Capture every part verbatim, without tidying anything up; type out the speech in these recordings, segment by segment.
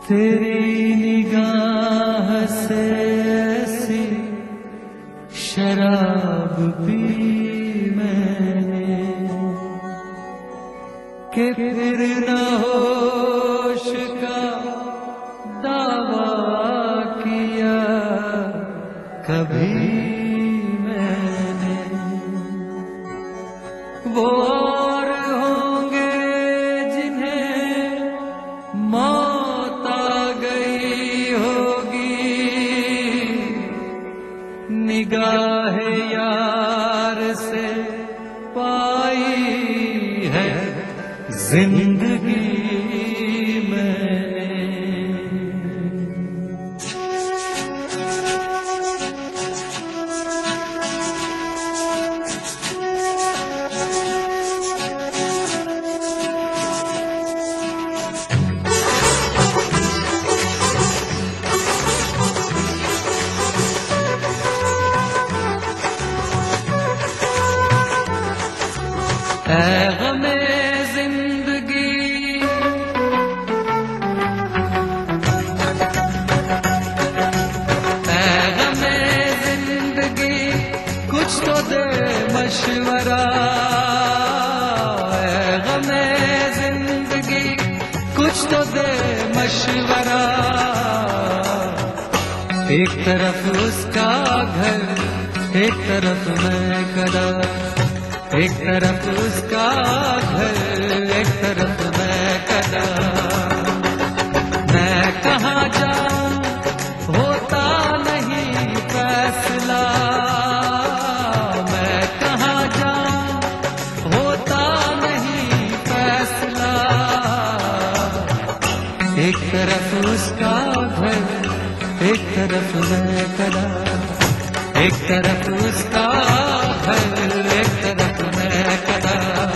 तेरी निगाह से ऐसी शराब पी मैंने कि फिर न होश का दावा किया कभी मैंने। वो और होंगे जिन्हें मौत आ गई होगी, निगाह यार से पाई है जिंदगी मैंने। ऐ गमे जिंदगी ऐ गमे जिंदगी कुछ तो दे मशवरा। ऐ गमे जिंदगी कुछ तो दे मशवरा। एक तरफ उसका घर, एक तरफ मैं कदा, एक तरफ उसका घर, एक तरफ मैं कदा। मैं कहाँ जाऊं होता नहीं फैसला, मैं कहाँ जाऊं होता नहीं फैसला। एक तरफ उसका घर, एक तरफ मैं कदा, एक तरफ उसका घर, एक तरफ मैं कदा।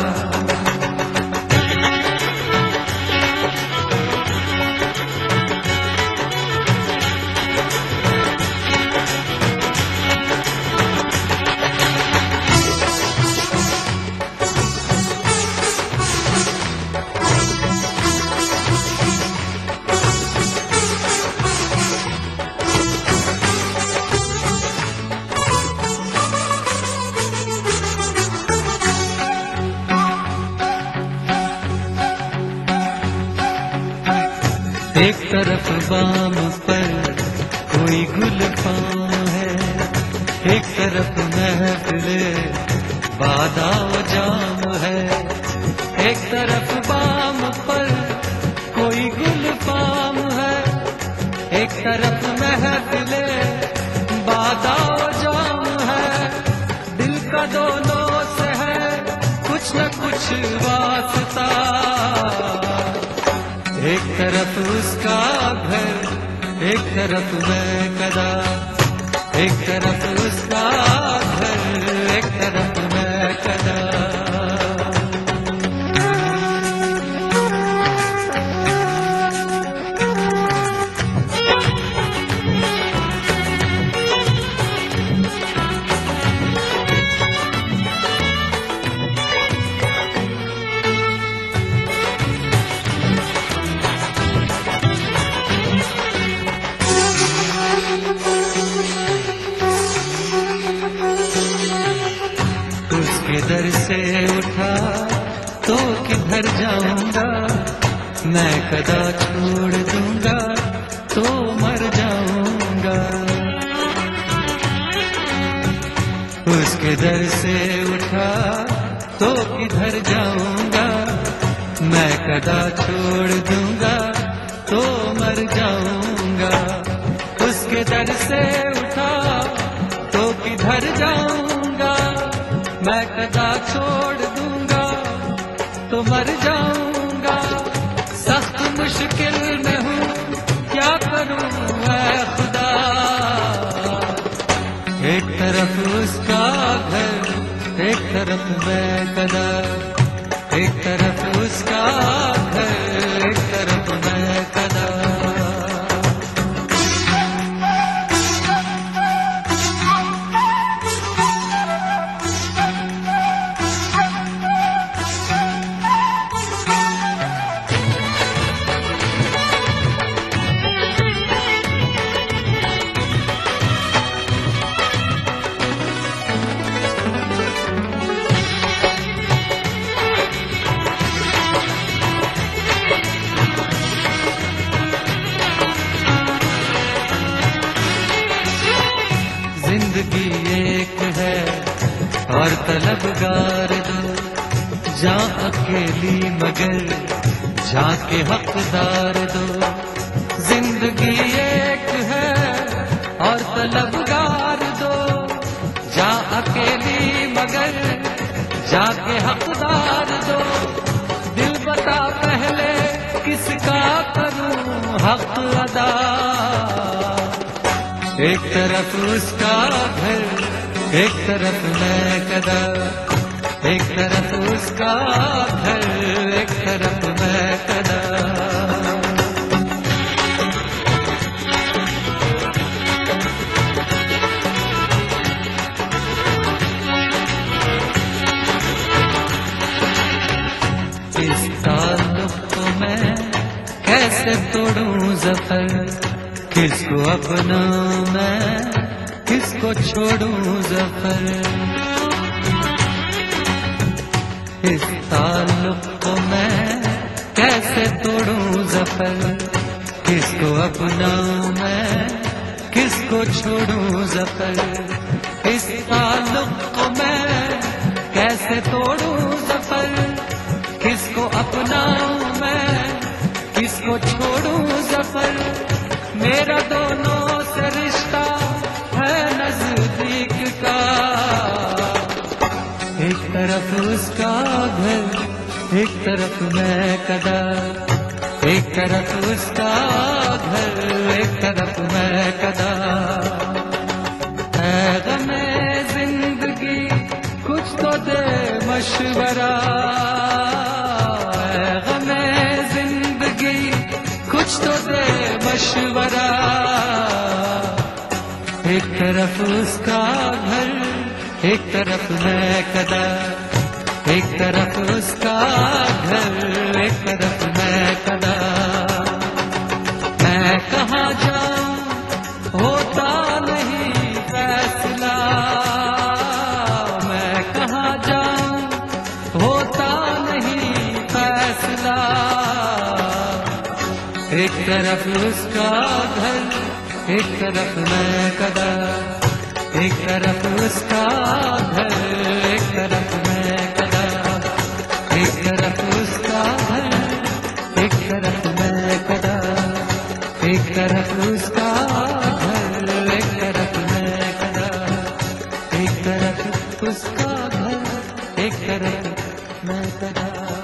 एक तरफ बाम पर कोई गुलफाम है, एक तरफ महफिले बादाव जाम है। एक तरफ बाम पर कोई गुलफाम है, एक तरफ महफिले बादाव जाम है। दिल का दोनों से है कुछ न कुछ वास्ता। एक तरफ उसका घर, एक तरफ मैं कदा, एक तरफ उसका घर, एक तरफ मैं कदा। किधर से उठा तो किधर जाऊंगा, मैं कदा छोड़ दूंगा तो मर जाऊंगा। उसके दर से उठा तो किधर जाऊंगा, मैं कदा छोड़ दूंगा तो मर जाऊंगा। उसके दर से उठा तो किधर जाऊंगा, मैं कदा छोड़ दूंगा तो मर जाऊंगा। सख्त मुश्किल में हूँ क्या करूँ मैं खुदा। एक तरफ उसका घर, एक तरफ मैं कदा, एक तरफ उसका घर, एक तरफ मैं कदा। जा अकेली मगर जाके हकदार दो। जिंदगी एक है और तलबगार दो, जा अकेली मगर जाके हकदार दो। दिल बता पहले किसका करूं हक अदा, एक तरफ उसका घर एक तरफ मैं कदा, एक तरफ उसका घर एक तरफ मैं कदा। इस ताल्लुक को मैं कैसे तोड़ूं ज़फ़र, किसको अपनाऊं मैं किसको छोड़ूं ज़फ़र। इस ताल्लुक को मैं कैसे तोड़ूं ज़फ़र, किसको अपनाऊं मैं किसको छोड़ूं ज़फ़र। इस ताल्लुक को मैं कैसे तोड़ूं ज़फ़र, किसको अपनाऊं मैं किसको छोड़ूं ज़फ़र। मेरा दोनों से रिश्ता है नजदीक का, एक तरफ उसका घर एक तरफ मैं कदा, एक तरफ उसका घर एक तरफ मैं कदा। है गमे जिंदगी कुछ तो दे मशवरा, है गमे जिंदगी कुछ तो दे मशवरा। एक तरफ उसका घर एक तरफ मैं कदा, एक तरफ उसका घर एक तरफ मैं कदा। मैं कहाँ जाऊं होता नहीं फैसला, मैं कहाँ जाऊं होता नहीं फैसला। एक तरफ उसका घर एक तरफ मैं कदा, एक तरफ उसका घर एक तरफ मैं कदा। एक तरफ उसका घर एक तरफ मैं कदा, एक तरफ उसका घर एक तरफ मैं कदा, एक तरफ उसका घर एक तरफ मैं कदा।